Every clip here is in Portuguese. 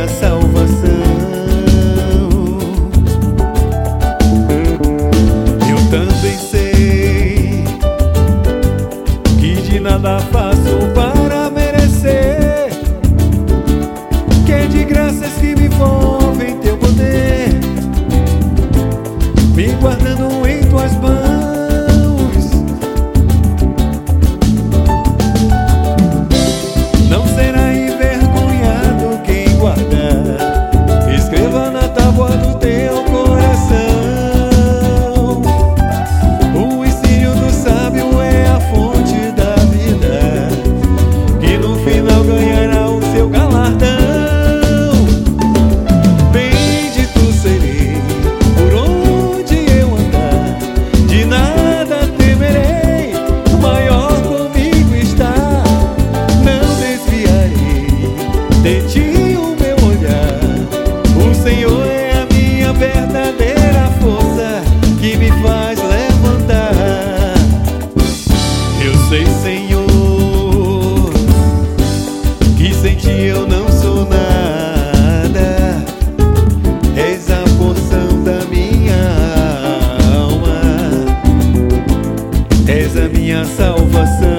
minha salvação. Eu também sei que de nada faço para merecer, que é de graças que me envolve em teu poder, me guardando em tuas mãos. Não será envergonhado quem guardar, escreva na tábua do teu coração. O ensino do sábio é a fonte da vida, que no final ganhará o seu galardão. Bendito serei por onde eu andar, de nada temerei, o maior comigo está. Não desviarei de ti o meu olhar, o Senhor é a minha verdadeira força, que me faz levantar. Eu sei, Senhor, que sem ti eu não sou nada, és a porção da minha alma, és a minha salvação.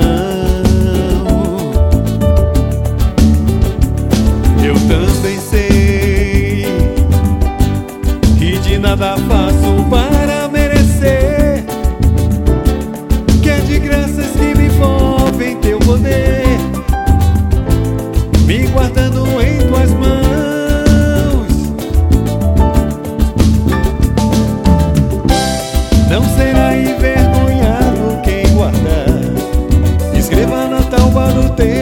Eu também sei que de nada faço para merecer, que é de graças que me envolve em teu poder, me guardando em tuas mãos. Não será envergonhado quem guardar, escreva na tábua do teu